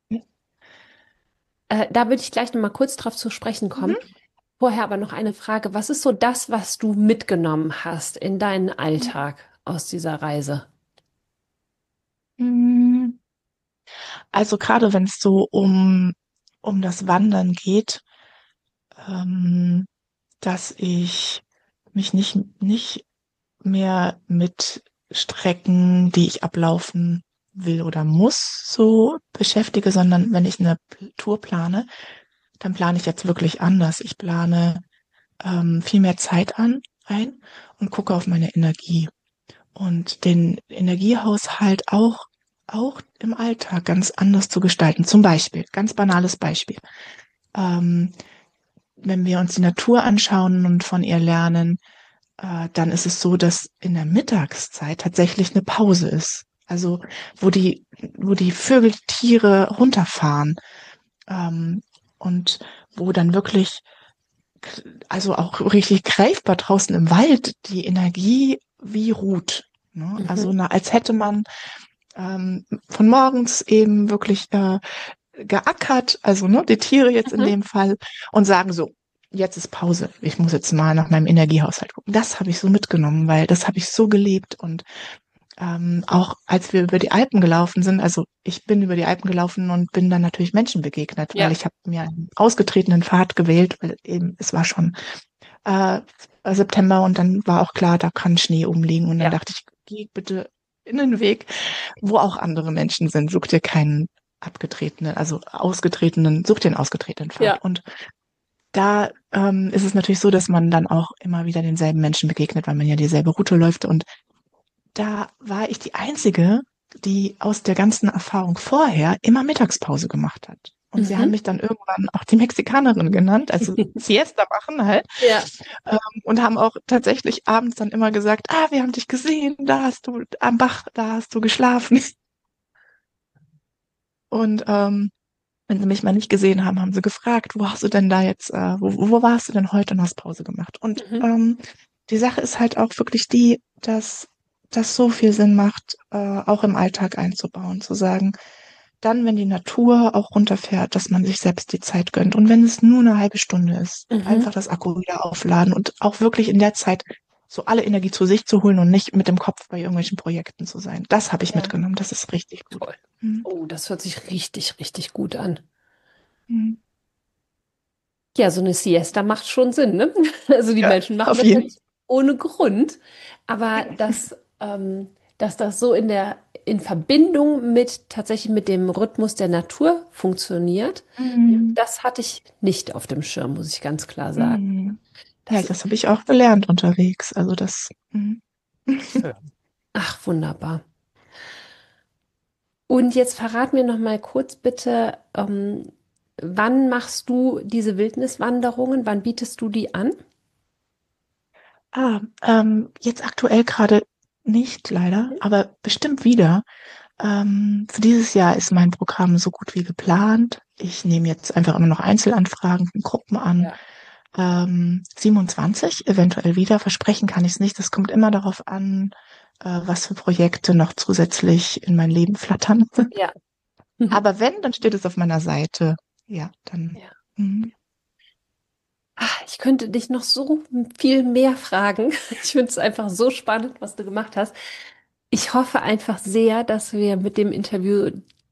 Äh, da würde ich gleich noch mal kurz drauf zu sprechen kommen. Mhm. Vorher aber noch eine Frage. Was ist so das, was du mitgenommen hast in deinen Alltag aus dieser Reise? Mhm. Also gerade wenn es so um, um das Wandern geht, ähm, dass ich mich nicht, nicht mehr mit Strecken, die ich ablaufen will oder muss, so beschäftige, sondern wenn ich eine P- Tour plane, dann plane ich jetzt wirklich anders. Ich plane ähm, viel mehr Zeit an, ein und gucke auf meine Energie und den Energiehaushalt auch, auch im Alltag ganz anders zu gestalten. Zum Beispiel, ganz banales Beispiel. Ähm, wenn wir uns die Natur anschauen und von ihr lernen, äh, dann ist es so, dass in der Mittagszeit tatsächlich eine Pause ist. Also wo die, wo die Vögel, Tiere runterfahren, ähm, und wo dann wirklich, also auch richtig greifbar draußen im Wald die Energie wie ruht. Ne? Also Mhm. na, als hätte man ähm, von morgens eben wirklich äh, geackert, also ne, die Tiere jetzt in Mhm. dem Fall, und sagen so, jetzt ist Pause. Ich muss jetzt mal nach meinem Energiehaushalt gucken. Das habe ich so mitgenommen, weil das habe ich so gelebt. Und ähm, auch als wir über die Alpen gelaufen sind, also ich bin über die Alpen gelaufen und bin dann natürlich Menschen begegnet, weil Ja, ich habe mir einen ausgetretenen Pfad gewählt, weil eben es war schon äh, September und dann war auch klar, da kann Schnee umliegen. Und dann ja, dachte ich, geh bitte in den Weg, wo auch andere Menschen sind. Such dir keinen abgetretenen, also ausgetretenen, such dir einen ausgetretenen ja. Pfad. Und da ähm, ist es natürlich so, dass man dann auch immer wieder denselben Menschen begegnet, weil man ja dieselbe Route läuft. Und da war ich die Einzige, die aus der ganzen Erfahrung vorher immer Mittagspause gemacht hat. Und sie haben Mhm. mich dann irgendwann auch die Mexikanerin genannt, also Siesta machen halt. Ja. Ähm, und haben auch tatsächlich abends dann immer gesagt, ah, wir haben dich gesehen, da hast du am Bach, da hast du geschlafen. Und ähm, wenn sie mich mal nicht gesehen haben, haben sie gefragt, wo hast du denn da jetzt, äh, wo, wo warst du denn heute und hast Pause gemacht? Und Mhm. ähm, die Sache ist halt auch wirklich die, dass das so viel Sinn macht, äh, auch im Alltag einzubauen, zu sagen, dann, wenn die Natur auch runterfährt, dass man sich selbst die Zeit gönnt. Und wenn es nur eine halbe Stunde ist, Mhm. einfach das Akku wieder aufladen und auch wirklich in der Zeit so alle Energie zu sich zu holen und nicht mit dem Kopf bei irgendwelchen Projekten zu sein. Das habe ich Ja, mitgenommen. Das ist richtig gut. toll. Mhm. Oh, das hört sich richtig, richtig gut an. Mhm. Ja, so eine Siesta macht schon Sinn, ne? Also die Ja, Menschen machen auf das ja jeden nicht ohne Grund, aber dass, ähm, dass das so in der in Verbindung mit tatsächlich mit dem Rhythmus der Natur funktioniert, Mhm. das hatte ich nicht auf dem Schirm, muss ich ganz klar sagen. Mhm. Ja, Das ist das habe ich auch gelernt unterwegs. Also das. Mhm. schön. Ach, wunderbar. Und jetzt verrat mir noch mal kurz bitte, ähm, wann machst du diese Wildniswanderungen? Wann bietest du die an? Ah, ähm, jetzt aktuell gerade nicht leider, aber bestimmt wieder. Ähm, für dieses Jahr ist mein Programm so gut wie geplant. Ich nehme jetzt einfach immer noch Einzelanfragen von Gruppen an. Ja. Ähm, siebenundzwanzig eventuell wieder. Versprechen kann ich es nicht. Das kommt immer darauf an, äh, was für Projekte noch zusätzlich in mein Leben flattern. Ja. Aber wenn, dann steht es auf meiner Seite. Ja, dann. Ja. Mhm. Ah, ich könnte dich noch so viel mehr fragen. Ich finde es einfach so spannend, was du gemacht hast. Ich hoffe einfach sehr, dass wir mit dem Interview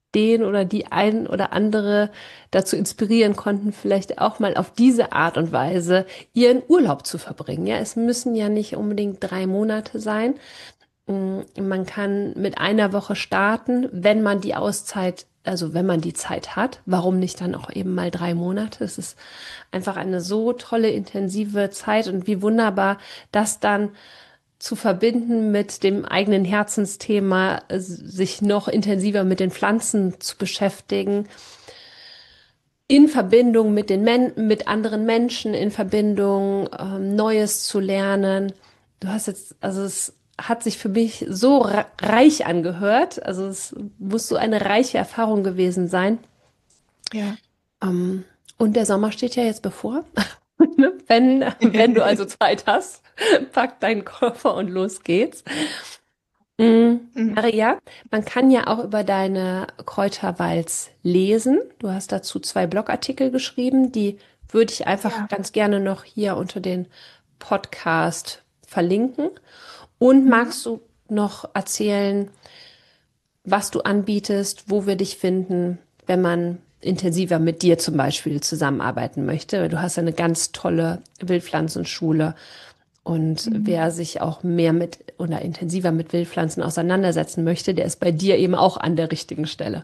den oder die ein oder andere dazu inspirieren konnten, vielleicht auch mal auf diese Art und Weise ihren Urlaub zu verbringen. Ja, es müssen ja nicht unbedingt drei Monate sein. Mm, Man kann mit einer Woche starten, wenn man die Auszeit, also wenn man die Zeit hat. Warum nicht dann auch eben mal drei Monate? Es ist einfach eine so tolle, intensive Zeit und wie wunderbar, das dann zu verbinden mit dem eigenen Herzensthema, äh, sich noch intensiver mit den Pflanzen zu beschäftigen, in Verbindung mit den Men mit anderen Menschen, in Verbindung ähm, Neues zu lernen. Du hast jetzt, also es hat sich für mich so re- reich angehört. Also es muss so eine reiche Erfahrung gewesen sein. Ja. Ähm, und der Sommer steht ja jetzt bevor. Ne? Wenn, wenn du also Zeit hast, pack deinen Koffer und los geht's. Mm, Mhm. Maria, man kann ja auch über deine Kräuterwalz lesen. Du hast dazu zwei Blogartikel geschrieben, die würde ich einfach Ja. ganz gerne noch hier unter den Podcast verlinken. Und Mhm. magst du noch erzählen, was du anbietest, wo wir dich finden, wenn man intensiver mit dir zum Beispiel zusammenarbeiten möchte? Du hast ja eine ganz tolle Wildpflanzenschule. Und Mhm. wer sich auch mehr mit oder intensiver mit Wildpflanzen auseinandersetzen möchte, der ist bei dir eben auch an der richtigen Stelle.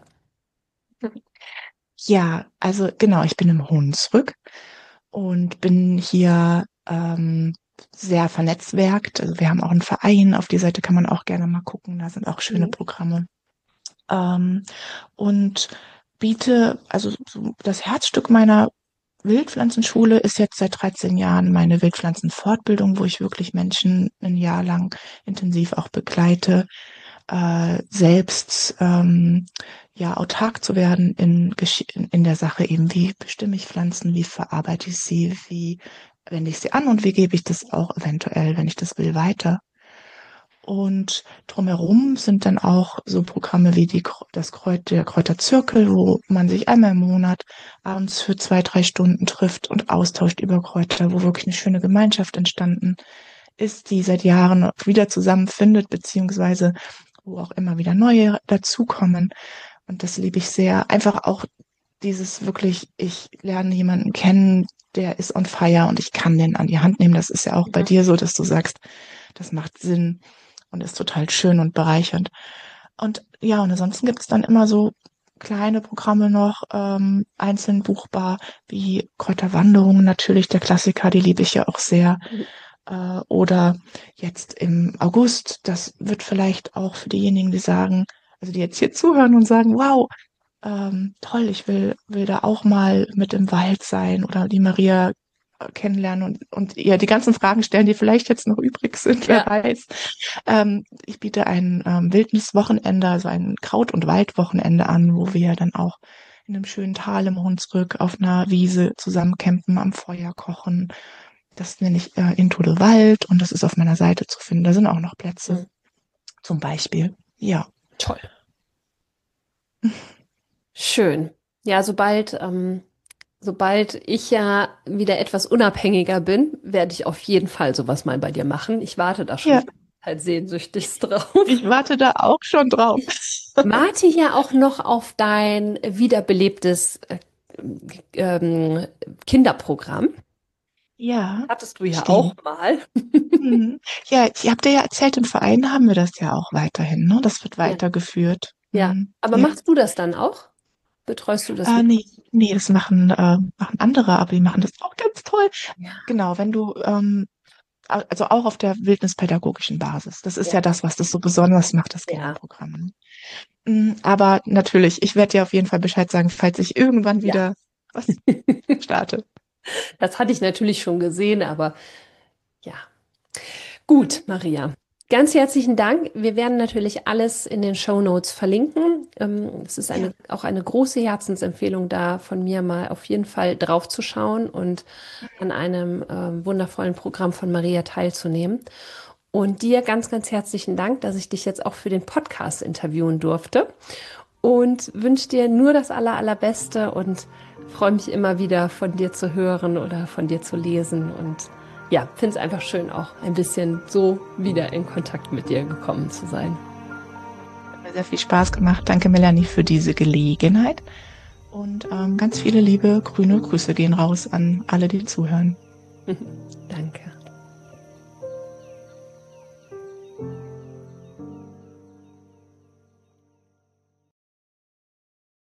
Ja, also genau, ich bin im Hunsrück und bin hier ähm, sehr vernetzwerkt. Also wir haben auch einen Verein, auf die Seite kann man auch gerne mal gucken, da sind auch schöne Mhm. Programme. Ähm, und biete, also so das Herzstück meiner Wildpflanzenschule ist jetzt seit dreizehn Jahren meine Wildpflanzenfortbildung, wo ich wirklich Menschen ein Jahr lang intensiv auch begleite, äh, selbst ähm, ja autark zu werden in, Gesch- in in der Sache eben, wie bestimme ich Pflanzen, wie verarbeite ich sie, wie wende ich sie an und wie gebe ich das auch eventuell, wenn ich das will, weiter. Und drumherum sind dann auch so Programme wie die, Kr- das Kräut, der Kräuterzirkel, wo man sich einmal im Monat abends für zwei, drei Stunden trifft und austauscht über Kräuter, wo wirklich eine schöne Gemeinschaft entstanden ist, die seit Jahren wieder zusammenfindet, beziehungsweise wo auch immer wieder neue dazukommen. Und das liebe ich sehr. Einfach auch dieses wirklich, ich lerne jemanden kennen, der ist on fire und ich kann den an die Hand nehmen. Das ist ja auch bei Ja. dir so, dass du sagst, das macht Sinn und ist total schön und bereichernd. Und ja, und ansonsten gibt es dann immer so kleine Programme noch, ähm, einzeln buchbar, wie Kräuterwanderungen natürlich, der Klassiker, die liebe ich ja auch sehr. Äh, oder jetzt im August, das wird vielleicht auch für diejenigen, die sagen, also die jetzt hier zuhören und sagen, wow, ähm, toll, ich will, will da auch mal mit im Wald sein oder die Maria äh, kennenlernen und, und ihr die ganzen Fragen stellen, die vielleicht jetzt noch übrig sind, wer Ja. weiß. Ähm, ich biete ein ähm, Wildniswochenende, also ein Kraut- und Waldwochenende an, wo wir dann auch in einem schönen Tal im Hunsrück auf einer Wiese zusammen campen, am Feuer kochen. Das nenne ich äh, Into the Wald und das ist auf meiner Seite zu finden. Da sind auch noch Plätze, Mhm. zum Beispiel. Ja. Toll. Schön. Ja, sobald, ähm, sobald ich ja wieder etwas unabhängiger bin, werde ich auf jeden Fall sowas mal bei dir machen. Ich warte da schon Ja, die ganze Zeit sehnsüchtigst drauf. ich warte da auch schon drauf. Warte ja auch noch auf dein wiederbelebtes äh, ähm, Kinderprogramm. Ja, Hattest du ja auch stimmt. mal. Mhm. Ja, ich habe dir ja erzählt, im Verein haben wir das ja auch weiterhin, ne? Das wird Ja. weitergeführt. Ja. Mhm. Aber Ja. machst du das dann auch? Betreust du das Äh, mit? nee, nee, das machen, äh, machen andere, aber die machen das auch ganz toll. Ja. Genau, wenn du, ähm, a- also auch auf der wildnispädagogischen Basis. Das ist Ja. ja das, was das so besonders macht, das Ja. Kinderprogramm. Ne? Mhm, aber natürlich, ich werde dir auf jeden Fall Bescheid sagen, falls ich irgendwann Ja. wieder was starte. Das hatte ich natürlich schon gesehen, aber ja. Gut, Maria. Ganz herzlichen Dank. Wir werden natürlich alles in den Shownotes verlinken. Ähm, es ist Ja, eine, auch eine große Herzensempfehlung da von mir mal auf jeden Fall drauf zu schauen und an einem ähm, wundervollen Programm von Maria teilzunehmen. Und dir ganz, ganz herzlichen Dank, dass ich dich jetzt auch für den Podcast interviewen durfte. Und wünsche dir nur das Aller, Allerbeste und freue mich immer wieder von dir zu hören oder von dir zu lesen. Und ja, finde es einfach schön, auch ein bisschen so wieder in Kontakt mit dir gekommen zu sein. sehr, sehr viel Spaß gemacht. Danke, Melanie, für diese Gelegenheit. Und ähm, ganz viele liebe grüne Grüße gehen raus an alle, die zuhören.